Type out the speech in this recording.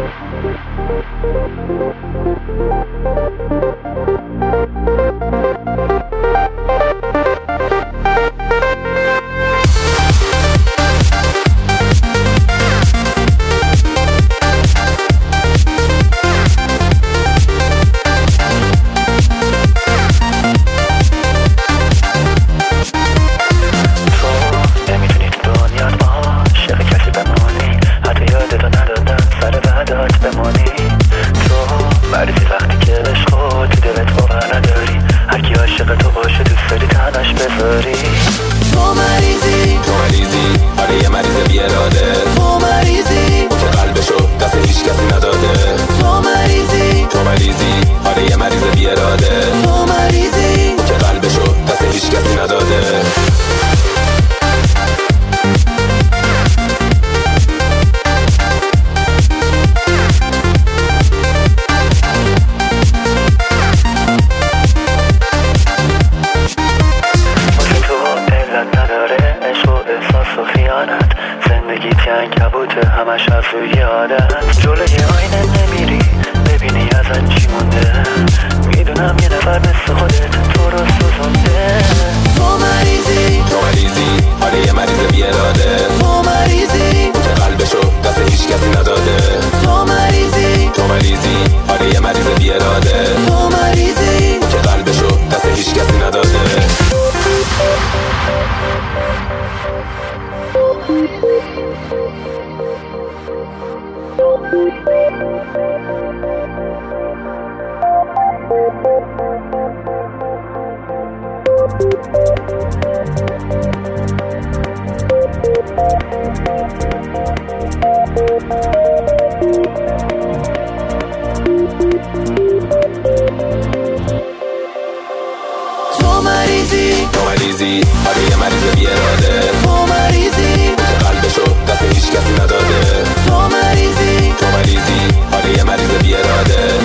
همش از روی عادت جلوی آینه نمیری ببینی ازت چی مونده. میدونم یه نفر مثل خودت تو رو سوزونده. تو مریضی آره یه مریض بی اراده. تو مریضی که قلبشو دست هیچ کسی نداده. تو مریضی آره یه مریض بی اراده. تو مریضی که قلبشو دست هیچ کسی نداده. تو مریضی آره یه مریض بی اراده. تو مریضی که قلبشو دست هیچ کسی نداده. تو مریضی آره یه مریض بی اراده.